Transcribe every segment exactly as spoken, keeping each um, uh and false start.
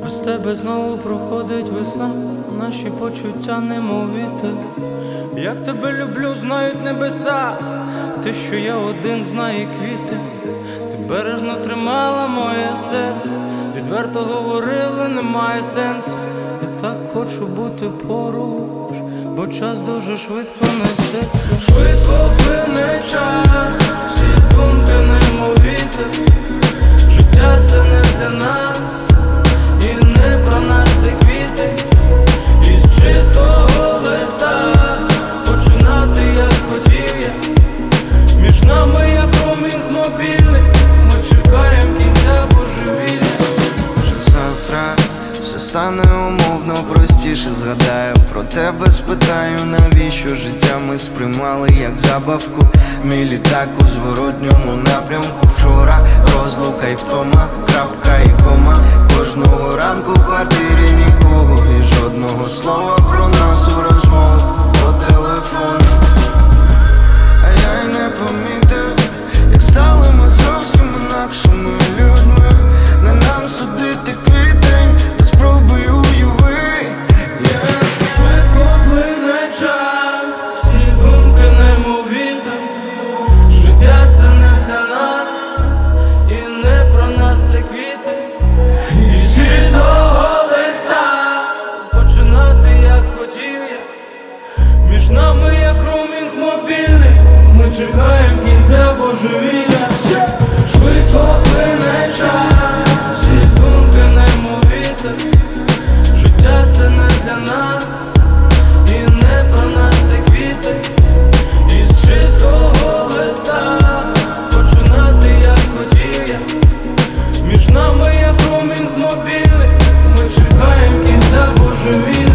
Без тебе знову проходить весна, наші почуття немов вітер. Як тебе люблю, знають небеса, те, що я один, знає квіти. Ти бережно тримала моє серце, відверто говорила, немає сенсу. Я так хочу бути поруч, бо час дуже швидко несеться. Швидко плине час, всі думки немов вітер. Життя це не для нас, і не про нас це квіти. Із чистого листа починати як хотів я. Між нами як роумінг мобільний, ми чекаємо кінця божевілля. Завтра все стане умовно простіше. Згадаю про тебе, спитаю, навіщо життя ми сприймали як забавку. Мій літак у зворотньому напрямку. Вчора розлука й втома, крапка і кома. Кожного ранку в квартирі нікого, і жодного слова про нас у розмову по телефону. А я й не помітив, як стали ми зовсім інакшими людьми. Не нам судити квітень, та спробуй уяви. yeah. Швидко плине час, всі думки немов вітер. Життя це не для нас, і не про нас це квіти. І з чистого листа починати як хотів я. Між нами як роумінг мобільний, ми чекаємо кінця божевілля. Швидко плине час, всі думки немов вітер. Життя це не для нас, і не про нас це квіти. Із чистого листа починати як хотів я. Між нами як роумінг мобільний, ми чекаємо кінця божевілля.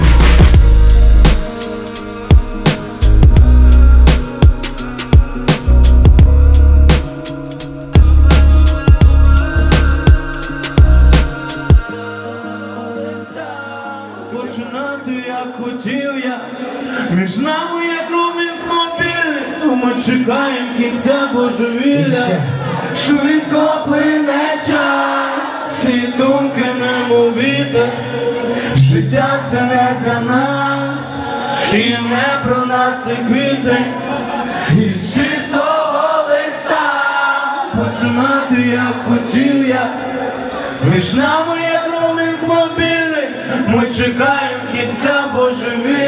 Починати як хотів я. Між нами як роумінг мобільний, ми чекаємо кінця божевілля. Швидко плине час, всі думки немов вітер. Життя це не для нас, і не про нас це квіти. Із чистого листа починати як хотів я. Між нами як роумінг мобільний, ми чекаємо кінця божевілля.